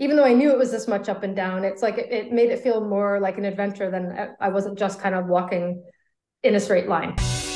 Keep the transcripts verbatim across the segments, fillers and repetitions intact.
even though I knew it was this much up and down, it's like it, it made it feel more like an adventure than I wasn't just kind of walking in a straight line.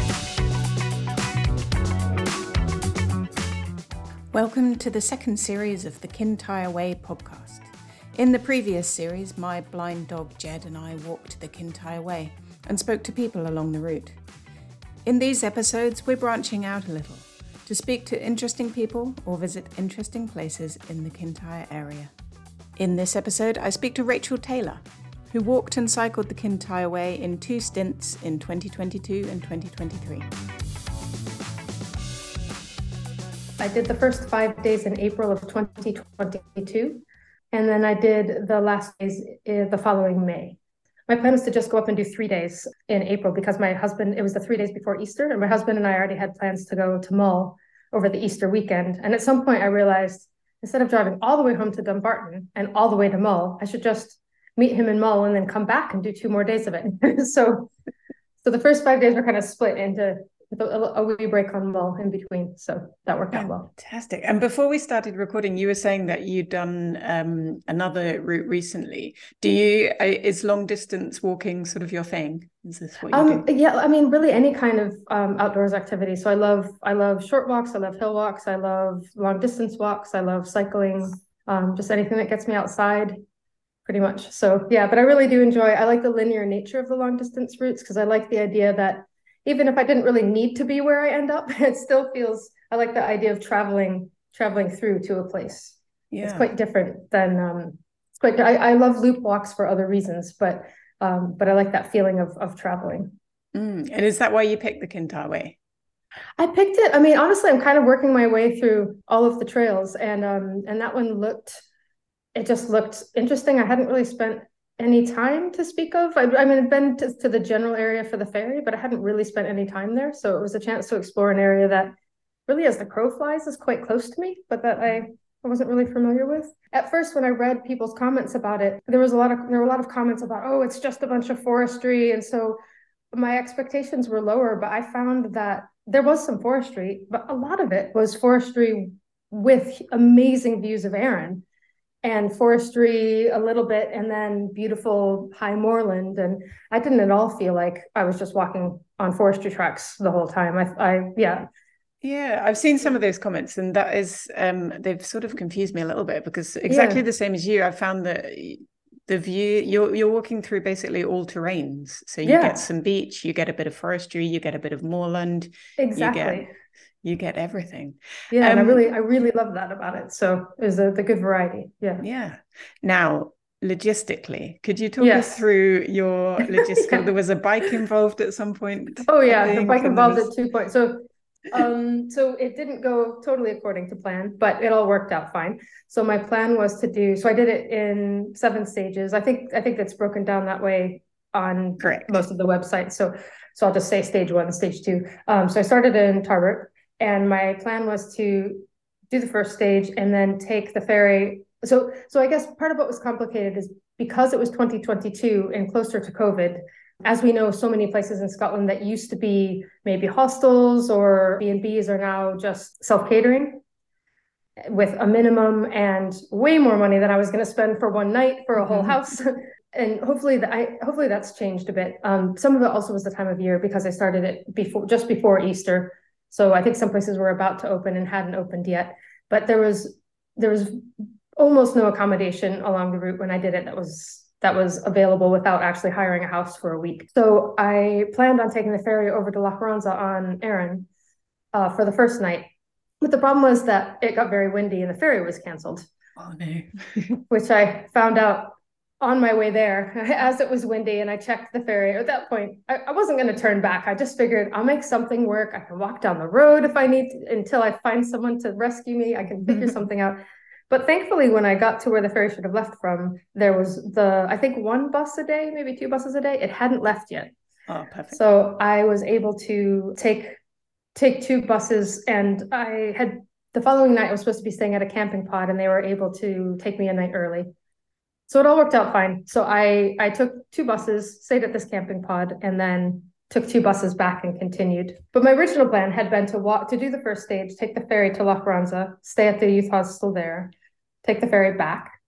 Welcome to the second series of the Kintyre Way podcast. In the previous series, my blind dog Jed and I walked the Kintyre Way and spoke to people along the route. In these episodes, we're branching out a little to speak to interesting people or visit interesting places in the Kintyre area. In this episode, I speak to Rachel Taylor, who walked and cycled the Kintyre Way in two stints in twenty twenty-two and twenty twenty-three. I did the first five days in April of twenty twenty-two, and then I did the last days the following May. My plan was to just go up and do three days in April because my husband, it was the three days before Easter, and my husband and I already had plans to go to Mull over the Easter weekend. And at some point I realized instead of driving all the way home to Dumbarton and all the way to Mull, I should just meet him in Mull and then come back and do two more days of it. so, so the first five days were kind of split into with a, a wee break on Mull in between. So that worked out well. Fantastic. And before we started recording, you were saying that you'd done um, another route recently. Do you, uh, is long distance walking sort of your thing? Is this what you um, do? Yeah, I mean, really any kind of um, outdoors activity. So I love, I love short walks. I love hill walks. I love long distance walks. I love cycling, um, just anything that gets me outside pretty much. So yeah, but I really do enjoy, I like the linear nature of the long distance routes because I like the idea that even if I didn't really need to be where I end up, it still feels, I like the idea of traveling, traveling through to a place. Yeah. It's quite different than, um, it's quite, I, I love loop walks for other reasons, but, um, but I like that feeling of, of traveling. Mm. And is that why you picked the Kintyre Way? I picked it. I mean, honestly, I'm kind of working my way through all of the trails and, um, and that one looked, it just looked interesting. I hadn't really spent any time to speak of. I, I mean, I've been to, to the general area for the ferry, but I hadn't really spent any time there. So it was a chance to explore an area that really, as the crow flies, is quite close to me, but that I, I wasn't really familiar with. At first, when I read people's comments about it, there was a lot of there were a lot of comments about, oh, it's just a bunch of forestry. And so my expectations were lower, but I found that there was some forestry, but a lot of it was forestry with amazing views of Arran. And forestry a little bit, and then beautiful high moorland. And I didn't at all feel like I was just walking on forestry tracks the whole time. I, I yeah. Yeah, I've seen some of those comments, and that is, um, they've sort of confused me a little bit because exactly yeah. the same as you, I found that the view, you're you're walking through basically all terrains. So you yeah. get some beach, you get a bit of forestry, you get a bit of moorland. Exactly. You get, you get everything. Yeah, um, and I really, I really love that about it. So it was a, the good variety. Yeah. Yeah. Now, logistically, could you talk yes. us through your logistical? yeah. There was a bike involved at some point. Oh yeah, the bike involved was... at two points. So, um, so it didn't go totally according to plan, but it all worked out fine. So my plan was to do. So I did it in seven stages. I think, I think that's broken down that way on Correct. Most of the websites. So, so I'll just say stage one, stage two. Um, so I started in Tarbert. And my plan was to do the first stage and then take the ferry. So, so I guess part of what was complicated is because it was twenty twenty-two and closer to COVID, as we know, so many places in Scotland that used to be maybe hostels or B and Bs are now just self-catering with a minimum and way more money than I was going to spend for one night for a whole house. And hopefully that I hopefully that's changed a bit. Um, some of it also was the time of year because I started it before just before Easter. So I think some places were about to open and hadn't opened yet, but there was there was almost no accommodation along the route when I did it that was that was available without actually hiring a house for a week. So I planned on taking the ferry over to Loch Ranza on Arran uh, for the first night. But the problem was that it got very windy and the ferry was canceled. Oh no! Which I found out on my way there as it was windy, and I checked the ferry. At that point, I, I wasn't going to turn back. I just figured I'll make something work. I can walk down the road if I need to, until I find someone to rescue me. I can figure something out. But thankfully, when I got to where the ferry should have left from, there was the, I think one bus a day, maybe two buses a day. It hadn't left yet. Oh, perfect. So I was able to take, take two buses, and I had, the following night I was supposed to be staying at a camping pod, and they were able to take me a night early. So it all worked out fine. So I, I took two buses, stayed at this camping pod, and then took two buses back and continued. But my original plan had been to walk, to do the first stage, take the ferry to Loch Ranza, stay at the youth hostel there, take the ferry back,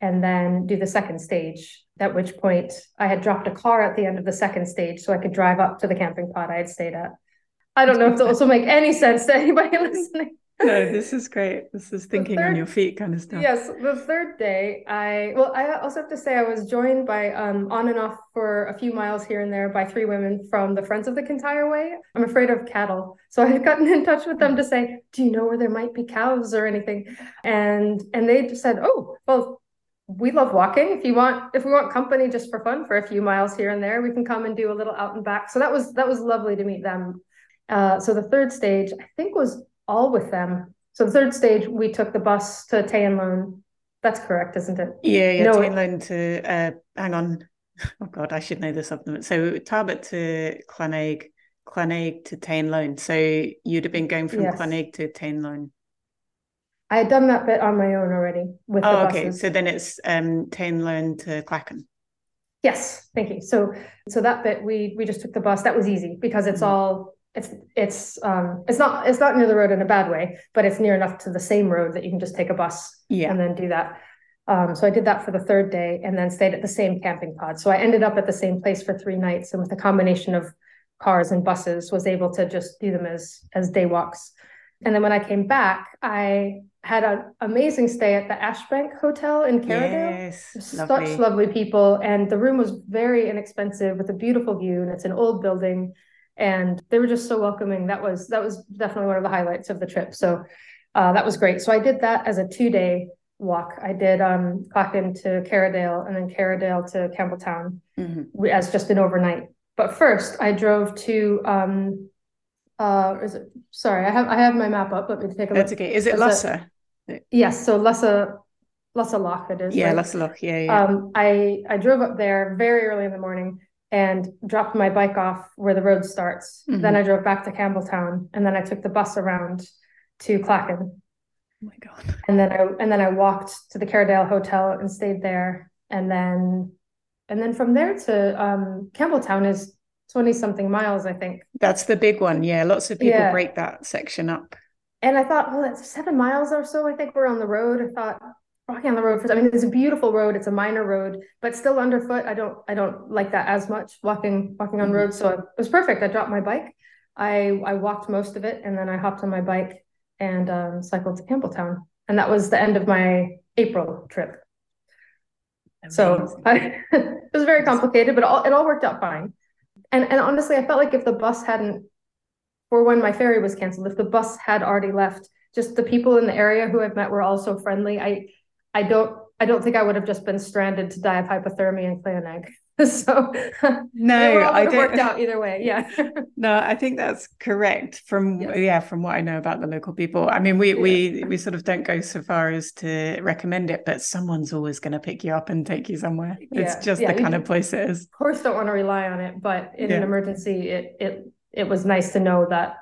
and then do the second stage, at which point I had dropped a car at the end of the second stage so I could drive up to the camping pod I had stayed at. I don't know if this will make any sense to anybody listening. No, this is great. This is thinking third, on your feet kind of stuff. Yes, the third day, I, well, I also have to say I was joined by, um, on and off for a few miles here and there by three women from the Friends of the Kintyre Way. I'm afraid of cattle. So I had gotten in touch with them to say, do you know where there might be cows or anything? And, and they just said, oh, well, we love walking. If you want, if we want company just for fun for a few miles here and there, we can come and do a little out and back. So that was, that was lovely to meet them. Uh, so the third stage, I think, was all with them. So the third stage, we took the bus to Tainlone. That's correct, isn't it? Yeah, yeah, no, Tainlone to, uh, hang on. Oh God, I should know this off them. So Tarbert to Clonaigue, Clonaigue to Tainlone. So you'd have been going from yes. Clonaigue to Tainlone. I had done that bit on my own already with oh, the okay. buses. So then it's um, Tainlone to Clachan. Yes, thank you. So so that bit, we we just took the bus. That was easy because it's mm-hmm. all... It's it's um it's not it's not near the road in a bad way, but it's near enough to the same road that you can just take a bus yeah. and then do that. Um, so I did that for the third day and then stayed at the same camping pod. So I ended up at the same place for three nights, and with a combination of cars and buses, was able to just do them as as day walks. And then when I came back, I had an amazing stay at the Ashbank Hotel in Carradale. Yes, such lovely. lovely people, and the room was very inexpensive with a beautiful view, and it's an old building. And they were just so welcoming. That was that was definitely one of the highlights of the trip. So uh, that was great. So I did that as a two-day walk. I did um, Clachan to Carradale and then Carradale to Campbelltown mm-hmm. as just an overnight. But first, I drove to. Um, uh, is it? Sorry, I have I have my map up. Let me take a look. That's okay. Is it Lussa? Yes. So Lussa, Lussa Loch. It is. Yeah, right? Lussa Loch. Yeah, yeah. Um, I I drove up there very early in the morning and dropped my bike off where the road starts. Mm-hmm. Then I drove back to Campbelltown, and then I took the bus around to Clachan. Oh my God. And then I and then I walked to the Carradale Hotel and stayed there. And then and then from there to um, Campbelltown is twenty something miles, I think. That's the big one. Yeah. Lots of people yeah. break that section up. And I thought, well, it's seven miles or so, I think we're on the road. I thought, walking on the road for, I mean, it's a beautiful road. It's a minor road, but still underfoot. I don't, I don't like that as much walking, walking on mm-hmm. roads. So it was perfect. I dropped my bike. I, I walked most of it, and then I hopped on my bike and um, cycled to Campbelltown. And that was the end of my April trip. Amazing. So I, it was very complicated, but all, it all worked out fine. And, and honestly, I felt like if the bus hadn't, or when my ferry was canceled, if the bus had already left, just the people in the area who I've met were all so friendly. I, I don't I don't think I would have just been stranded to die of hypothermia in Clonaigue. So no, it I don't worked out either way. Yeah. No, I think that's correct from yes. yeah, from what I know about the local people. I mean, we yeah. we we sort of don't go so far as to recommend it, but someone's always going to pick you up and take you somewhere. Yeah. It's just yeah, the kind of place it is. Of course, don't want to rely on it, but in yeah. an emergency, it it it was nice to know that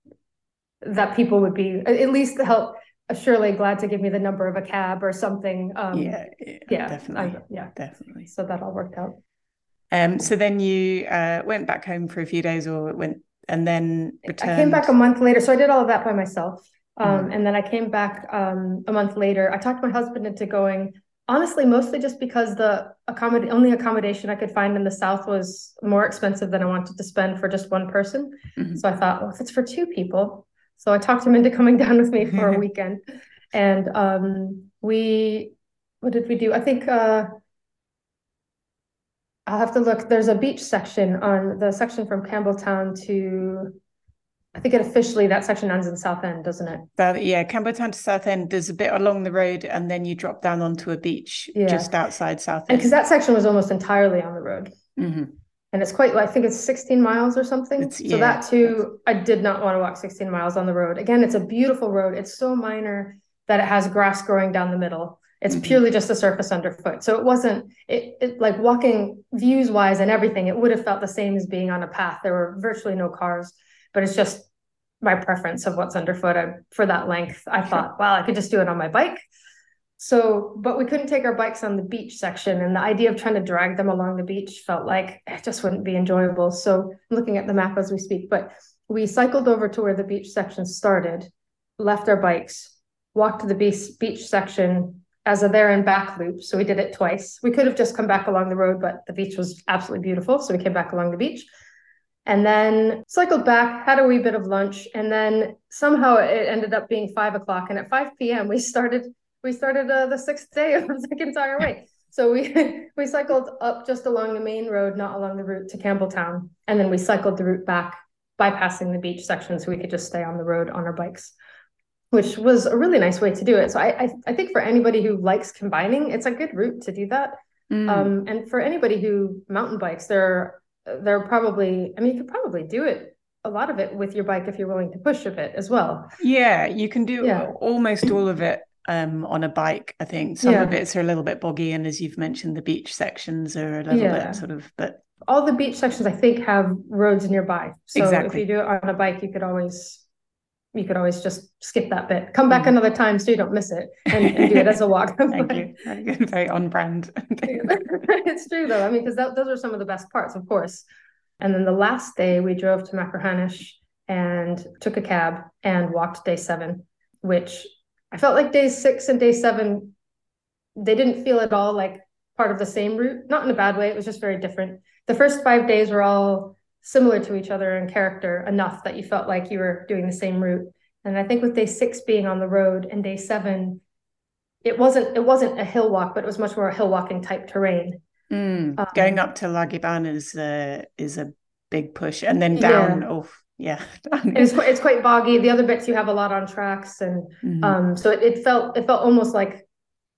that people would be at least help. Surely glad to give me the number of a cab or something. Um, yeah, yeah, yeah, definitely. I, yeah, definitely. So that all worked out. Um, so then you uh, went back home for a few days, or went and then returned. I came back a month later, so I did all of that by myself. Um, mm. And then I came back um, a month later. I talked my husband into going. Honestly, mostly just because the accommod- only accommodation I could find in the South was more expensive than I wanted to spend for just one person. Mm-hmm. So I thought, well, if it's for two people. So I talked him into coming down with me for a weekend. And um, we, what did we do? I think uh, I'll have to look. There's a beach section on the section from Campbelltown to, I think it officially, that section ends in Southend, doesn't it? But yeah, Campbelltown to Southend, there's a bit along the road, and then you drop down onto a beach yeah. just outside Southend. And because that section was almost entirely on the road. Mm-hmm. And it's quite, I think it's sixteen miles or something. It's, so yeah, that too, I did not want to walk sixteen miles on the road. Again, it's a beautiful road. It's so minor that it has grass growing down the middle. It's mm-hmm. purely just a surface underfoot. So it wasn't, it, it like walking views wise and everything, it would have felt the same as being on a path. There were virtually no cars, but it's just my preference of what's underfoot. I, for that length, I sure. thought, well, I could just do it on my bike. So, but we couldn't take our bikes on the beach section, and the idea of trying to drag them along the beach felt like it just wouldn't be enjoyable. So I'm looking at the map as we speak, but we cycled over to where the beach section started, left our bikes, walked to the beach, beach section, as a there and back loop. So we did it twice. We could have just come back along the road, but the beach was absolutely beautiful. So we came back along the beach and then cycled back, had a wee bit of lunch. And then somehow it ended up being five o'clock. And at five p.m. we started, we started uh, the sixth day of the entire way. So we, we cycled up just along the main road, not along the route to Campbelltown. And then we cycled the route back, bypassing the beach section so we could just stay on the road on our bikes, which was a really nice way to do it. So I, I, I think for anybody who likes combining, it's a good route to do that. Mm. Um, and for anybody who mountain bikes, they're, they're probably, I mean, you could probably do it, a lot of it with your bike if you're willing to push a bit as well. Yeah, you can do yeah. almost all of it um, on a bike, I think. Some yeah. of it's are a little bit boggy, and as you've mentioned, the beach sections are a little yeah. bit sort of, but all the beach sections I think have roads nearby. So exactly. if you do it on a bike, you could always you could always just skip that bit. Come back mm. another time so you don't miss it, and, and do it as a walk. Thank you. Very good. Very on brand. It's true though. I mean, because those are some of the best parts, of course. And then the last day we drove to Machrihanish and took a cab and walked day seven, which I felt like day six and day seven, they didn't feel at all like part of the same route. Not in a bad way. It was just very different. The first five days were all similar to each other in character enough that you felt like you were doing the same route. And I think with day six being on the road and day seven, it wasn't it wasn't a hill walk, but it was much more a hill walking type terrain. Mm. Um, Going up to Laghiban is uh, is a big push, and then down. Yeah. Oh, yeah. it's quite it's quite boggy. The other bits you have a lot on tracks, and mm-hmm. um, so it, it felt it felt almost like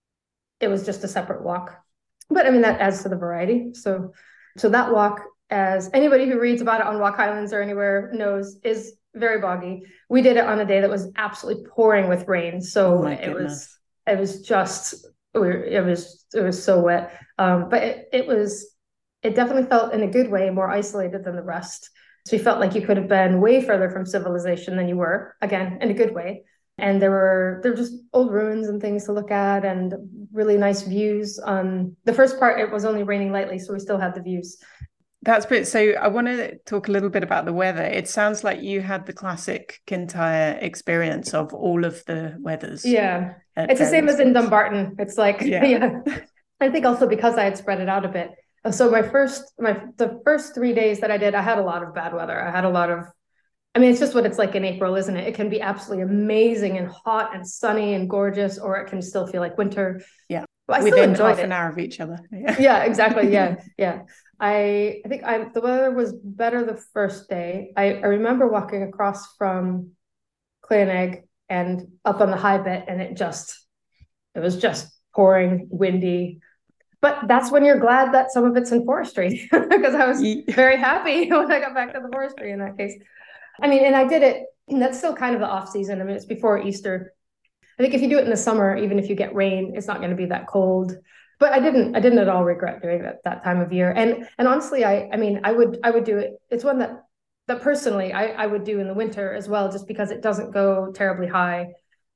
it was just a separate walk. But I mean that adds to the variety. So so that walk, as anybody who reads about it on Walk Highlands or anywhere knows, is very boggy. We did it on a day that was absolutely pouring with rain. So oh it was, it was just, it was, it was so wet. Um, but it, it was, it definitely felt in a good way more isolated than the rest. So you felt like you could have been way further from civilization than you were, again, in a good way. And there were, there were just old ruins and things to look at and really nice views. Um, the first part, it was only raining lightly, so we still had the views. That's bit. So I want to talk a little bit about the weather. It sounds like you had the classic Kintyre experience of all of the weathers. Yeah, it's the same as in Dumbarton. It's like, yeah. yeah. I think also because I had spread it out a bit. So my first, my the first three days that I did, I had a lot of bad weather. I had a lot of, I mean, it's just what it's like in April, isn't it? It can be absolutely amazing and hot and sunny and gorgeous, or it can still feel like winter. Yeah, but I within half it. an hour of each other. Yeah, yeah exactly. Yeah, yeah. I I think I the weather was better the first day. I, I remember walking across from Claonegh and up on the high bit, and it just it was just pouring, windy. But that's when you're glad that some of it's in forestry, because I was very happy when I got back to the forestry in that case. I mean, and I did it, and that's still kind of the off season. I mean, it's before Easter. I think if you do it in the summer, even if you get rain, it's not going to be that cold. But I didn't, I didn't at all regret doing that that time of year. And and honestly, I I mean, I would I would do it. It's one that that personally I, I would do in the winter as well, just because it doesn't go terribly high.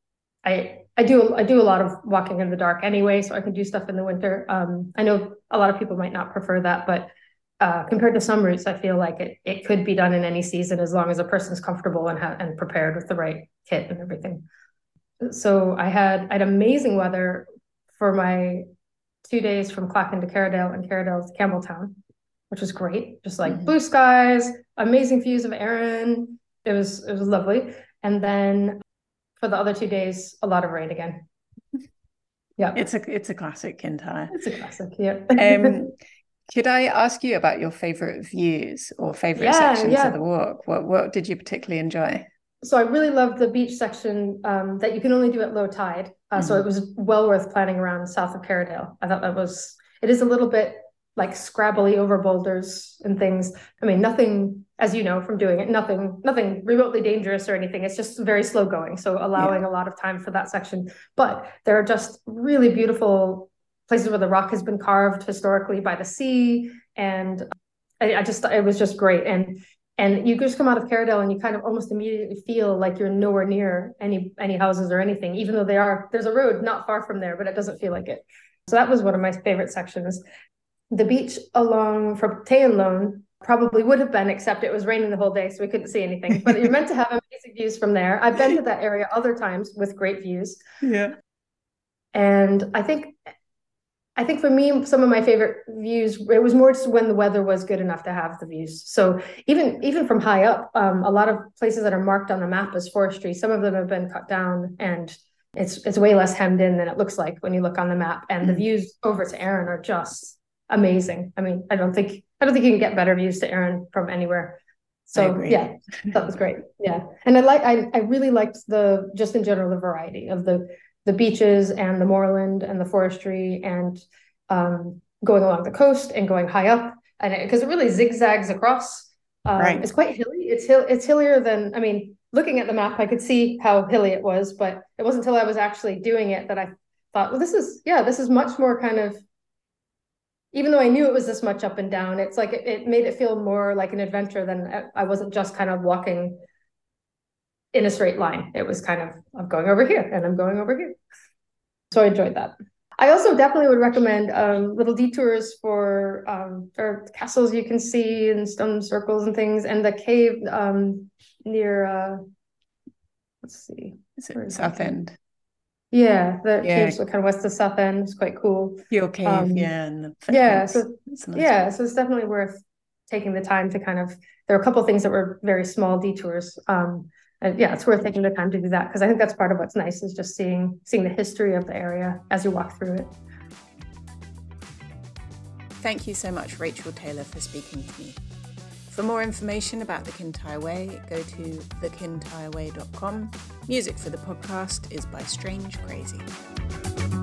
I I do I do a lot of walking in the dark anyway, so I can do stuff in the winter. Um, I know a lot of people might not prefer that, but uh, compared to some routes, I feel like it it could be done in any season as long as a person's comfortable and ha- and prepared with the right kit and everything. So I had I had amazing weather for my two days from Clachan to Carradale and Carradale to Campbelltown, which was great. Just like mm-hmm. blue skies, amazing views of Arran. It was it was lovely. And then for the other two days, a lot of rain again. Yeah, it's a it's a classic Kintyre. It's a classic. Yeah. um, could I ask you about your favorite views or favorite yeah, sections yeah. of the walk? What what did you particularly enjoy? So I really loved the beach section um, that you can only do at low tide. Uh, mm-hmm. So it was well worth planning around south of Carradale. I thought that was, it is a little bit like scrabbly over boulders and things. I mean, nothing, as you know from doing it, nothing, nothing remotely dangerous or anything. It's just very slow going. So allowing yeah. a lot of time for that section. But there are just really beautiful places where the rock has been carved historically by the sea. And I, I just, it was just great. And And you just come out of Carradale and you kind of almost immediately feel like you're nowhere near any any houses or anything, even though they are, there's a road not far from there, but it doesn't feel like it. So that was one of my favorite sections. The beach along from Taonlone probably would have been, except it was raining the whole day, so we couldn't see anything. But you're meant to have amazing views from there. I've been to that area other times with great views. Yeah. And I think, I think for me, some of my favorite views, it was more just when the weather was good enough to have the views. So even, even from high up, um, a lot of places that are marked on the map as forestry, some of them have been cut down, and it's, it's way less hemmed in than it looks like when you look on the map. And the views over to Arran are just amazing. I mean, I don't think, I don't think you can get better views to Arran from anywhere. So yeah, that was great. Yeah. And I like, I, I really liked the, just in general, the variety of the, the beaches and the moorland and the forestry, and um, going along the coast and going high up, and because it, it really zigzags across. Um, right. It's quite hilly. It's hill. It's hillier than, I mean, looking at the map, I could see how hilly it was, but it wasn't until I was actually doing it that I thought, well, this is, yeah, this is much more kind of, even though I knew it was this much up and down, it's like, it, it made it feel more like an adventure than I wasn't just kind of walking in a straight line. It was kind of, I'm going over here and I'm going over here. So I enjoyed that. I also definitely would recommend um, little detours for, um, for castles you can see and stone circles and things, and the cave um, near, uh, let's see. Is it Southend? Yeah, the yeah. caves are kind of west of Southend. It's quite cool. Your cave, um, yeah. And the yeah, so, nice yeah, so it's definitely worth taking the time to kind of, there are a couple of things that were very small detours. Um, And yeah, it's worth taking the time to do that, because I think that's part of what's nice, is just seeing seeing the history of the area as you walk through it. Thank you so much, Rachel Taylor, for speaking to me. For more information about the Kintyre Way, go to the kintyre way dot com. Music for the podcast is by Strange Crazy.